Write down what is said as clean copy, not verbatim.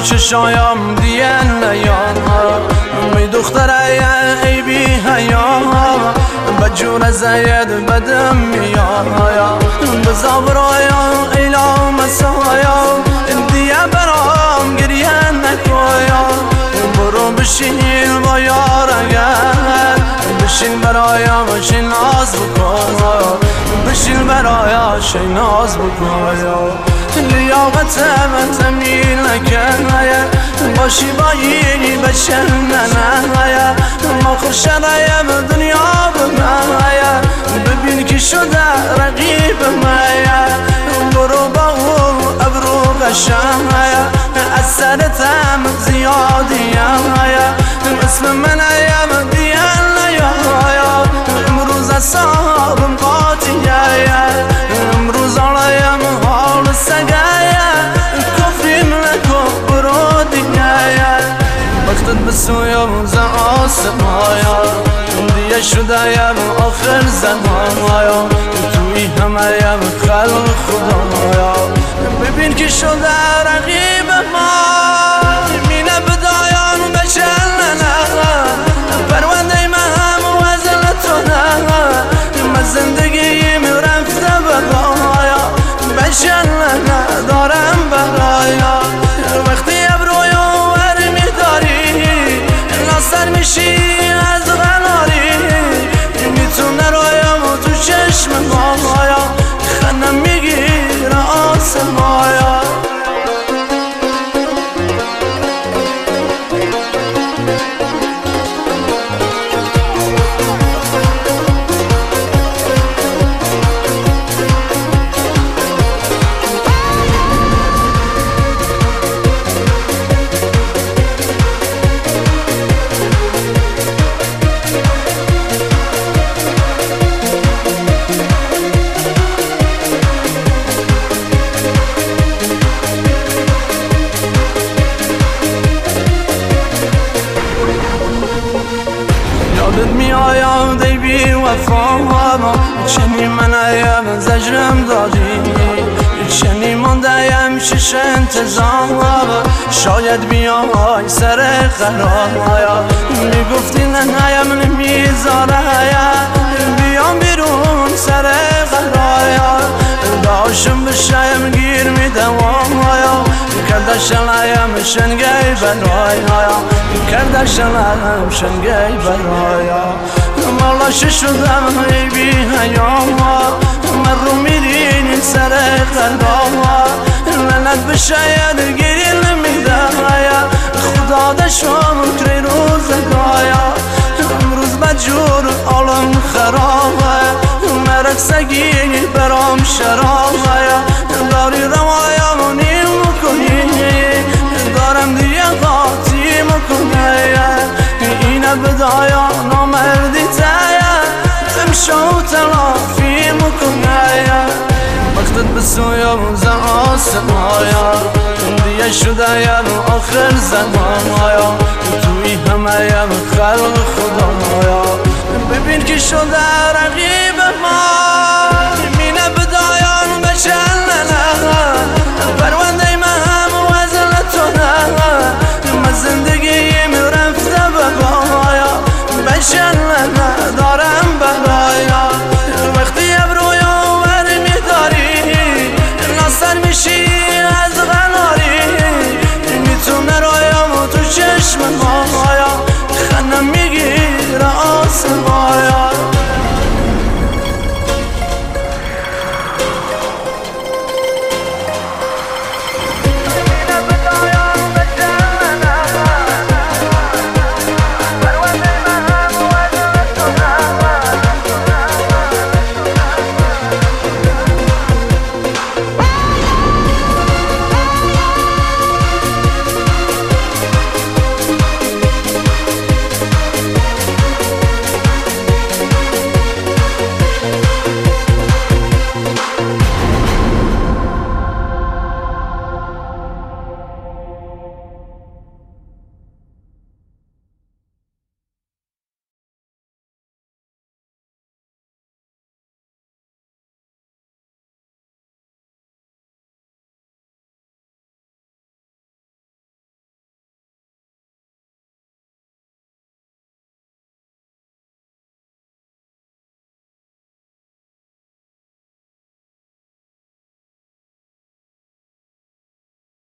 چشایم دیان نیان می دختره ای بی حیا بجور زید بدم میایا بزا برایا ایلا مسایا دیگه برام گریه نکایا برو بشین با یار اگر بشین برایا بشین ناز بکن بشین برایا شی ناز بکن لیاقت من تمیل نکنه باشی بایی بشن ننه ما خرشنه دنیا بمایه ببین که شده رقیب مایه برو با او ابرو قشنگه از سرتم زیادیه مثل من ایم دیان نیایا امروز اصابم قاطیه امروز آلایم حال سگه کفریم نکن برو دیگه وقتت بسویم ز آسمایا دیگه شدهیم آخر زمایا توی همهیم خلق خدایا ببین که شده رقیب ما مینه بدایان بشننه پرونده من وزن تو نه من زندگیم رفته بقایا بشننه دارم برایا وقتی ابرویو ور میداری ناصر میشی از غناری میتونه رویم تو چشم مایا خنم میگیره آسمایا یادت میآیم دی بی وفا چنی من ایم زجرم دادی چنی ماندهیم شش انتظار شاید بیای سر قرار میگفتی نهیم نمیذاره بیام بیرون سر قرار داشم بشایم گیر میدوام کرده شلایم شنگی برایا کرده شلایم شنگی برایا مالا شدم ای بی حیا من رو میرین سر قلبا لعنت به شاید گیری نمیده خدا دشم کری روزگایا امروز بجور عالم خرابه مرکسگی برام شرابه داری روایا منیم کنی دارم دیگه قاطی مکنه اینه بدایا نامردی تایه امشو تلافی مکنه وقتت بسویم ز آسمایا دیگه شدهیم آخر زمایا توی همهیم خلق خدایا ببین که شده رقیب ما